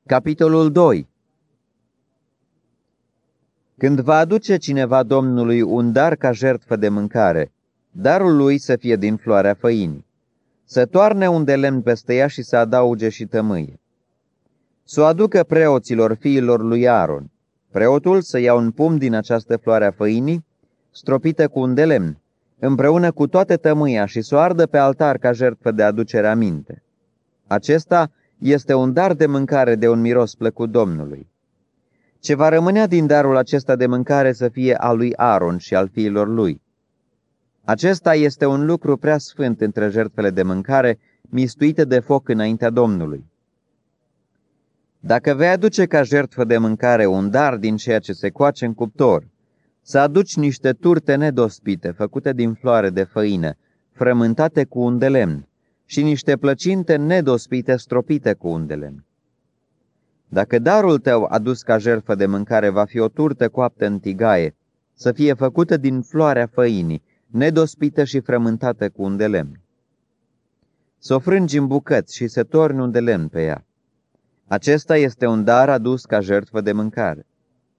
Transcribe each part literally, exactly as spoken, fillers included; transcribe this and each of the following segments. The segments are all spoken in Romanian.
Capitolul doi. Când va aduce cineva Domnului un dar ca jertfă de mâncare, darul lui să fie din floarea făinii, să toarne un de lemn peste ea și să adauge și tămâie. Să o aducă preoților fiilor lui Aaron. Preotul să ia un pumn din această floare a făinii, stropită cu un de lemn, împreună cu toată tămâia și să o ardă pe altar ca jertfă de aducere aminte. Acesta este un dar de mâncare de un miros plăcut Domnului. Ce va rămânea din darul acesta de mâncare să fie al lui Aaron și al fiilor lui. Acesta este un lucru prea sfânt între jertfele de mâncare, mistuite de foc înaintea Domnului. Dacă vei aduce ca jertfă de mâncare un dar din ceea ce se coace în cuptor, să aduci niște turte nedospite, făcute din floare de făină, frământate cu un de lemn, și niște plăcinte nedospite stropite cu un de lemn. Dacă darul tău adus ca jertfă de mâncare va fi o turtă coaptă în tigaie, să fie făcută din floarea făinii, nedospită și frământată cu un de lemn. Să o frângi în bucăți și să torni un de lemn pe ea. Acesta este un dar adus ca jertfă de mâncare.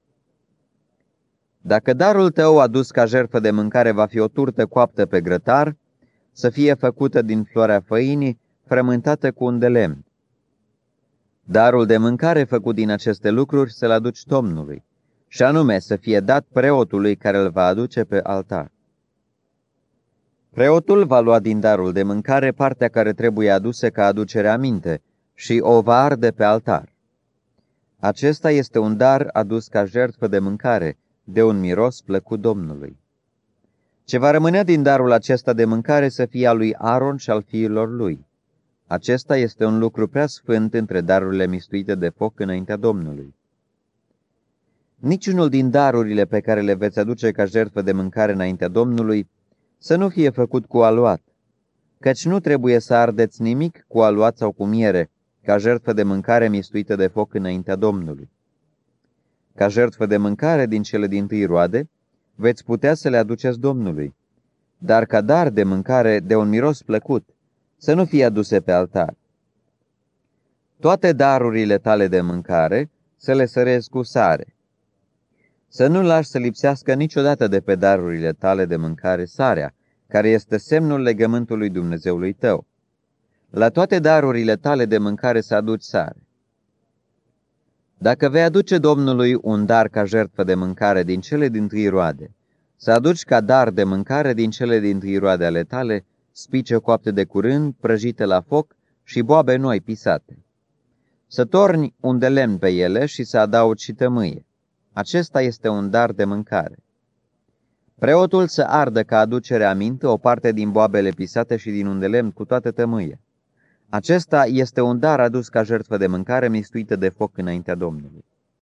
Dacă darul tău adus ca jertfă de mâncare va fi o turtă coaptă pe grătar, să fie făcută din floarea făinii, frământată cu un de lemn. Darul de mâncare făcut din aceste lucruri să-l aduci Domnului, și anume să fie dat preotului care îl va aduce pe altar. Preotul va lua din darul de mâncare partea care trebuie adusă ca aducere aminte și o va arde pe altar. Acesta este un dar adus ca jertfă de mâncare, de un miros plăcut Domnului. Ce va rămânea din darul acesta de mâncare să fie al lui Aaron și al fiilor lui. Acesta este un lucru prea sfânt între darurile mistuite de foc înaintea Domnului. Niciunul din darurile pe care le veți aduce ca jertfă de mâncare înaintea Domnului să nu fie făcut cu aluat, căci nu trebuie să ardeți nimic cu aluat sau cu miere, ca jertfă de mâncare mistuită de foc înaintea Domnului. Ca jertfă de mâncare din cele dintâi roade, veți putea să le aduceți Domnului, dar ca dar de mâncare de un miros plăcut, să nu fie aduse pe altar. Toate darurile tale de mâncare să le sărezi cu sare. Să nu lași să lipsească niciodată de pe darurile tale de mâncare sarea, care este semnul legământului Dumnezeului tău. La toate darurile tale de mâncare să aduci sare. Dacă vei aduce Domnului un dar ca jertfă de mâncare din cele dintâi roade, să aduci ca dar de mâncare din cele dintâi roade ale tale, spice coapte de curând, prăjite la foc și boabe noi pisate. Să torni un de lemn pe ele și să adaugi și tămâie. Acesta este un dar de mâncare. Preotul să ardă ca aducere aminte o parte din boabele pisate și din un de lemn cu toată tămâie. Acesta este un dar adus ca jertfă de mâncare mistuită de foc înaintea Domnului.